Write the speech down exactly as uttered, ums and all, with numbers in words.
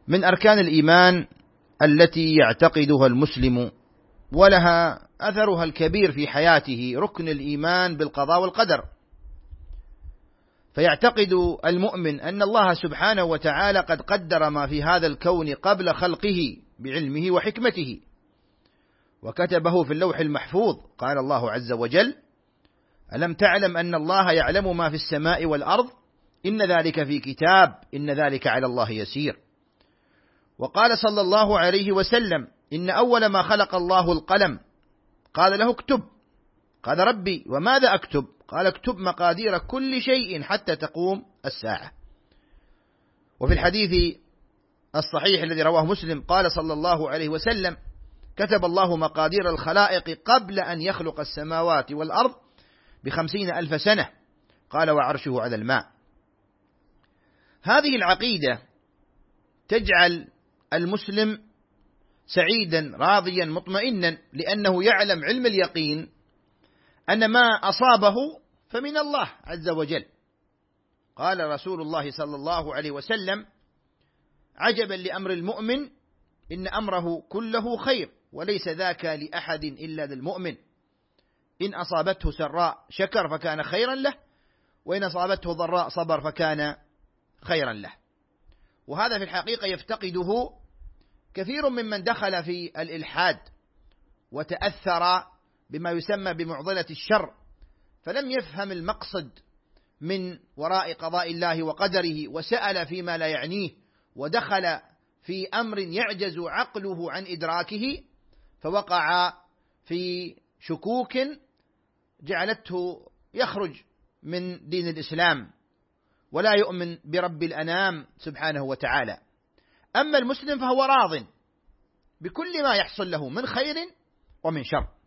من أركان الإيمان التي يعتقدها المسلم ولها أثرها الكبير في حياته ركن الإيمان بالقضاء والقدر. فيعتقد المؤمن أن الله سبحانه وتعالى قد قدر ما في هذا الكون قبل خلقه بعلمه وحكمته، وكتبه في اللوح المحفوظ. قال الله عز وجل: ألم تعلم أن الله يعلم ما في السماء والأرض إن ذلك في كتاب إن ذلك على الله يسير. وقال صلى الله عليه وسلم: إن أول ما خلق الله القلم، قال له اكتب، قال ربي وماذا أكتب؟ قال اكتب مقادير كل شيء حتى تقوم الساعة. وفي الحديث الصحيح الذي رواه مسلم قال صلى الله عليه وسلم: كتب الله مقادير الخلائق قبل أن يخلق السماوات والأرض بخمسين ألف سنة، قال وعرشه على الماء. هذه العقيدة تجعل المسلم سعيدا راضيا مطمئنا، لأنه يعلم علم اليقين أن ما أصابه فمن الله عز وجل. قال رسول الله صلى الله عليه وسلم: عجبا لأمر المؤمن إن أمره كله خير وليس ذاك لأحد إلا للمؤمن، إن أصابته سراء شكر فكان خيرا له، وإن أصابته ضراء صبر فكان خيرا له. وهذا في الحقيقة يفتقده كثير ممن دخل في الإلحاد وتأثر بما يسمى بمعضلة الشر، فلم يفهم المقصد من وراء قضاء الله وقدره، وسأل فيما لا يعنيه، ودخل في أمر يعجز عقله عن إدراكه، فوقع في شكوك جعلته يخرج من دين الإسلام ولا يؤمن برب الأنام سبحانه وتعالى. أما المسلم فهو راض بكل ما يحصل له من خير ومن شر.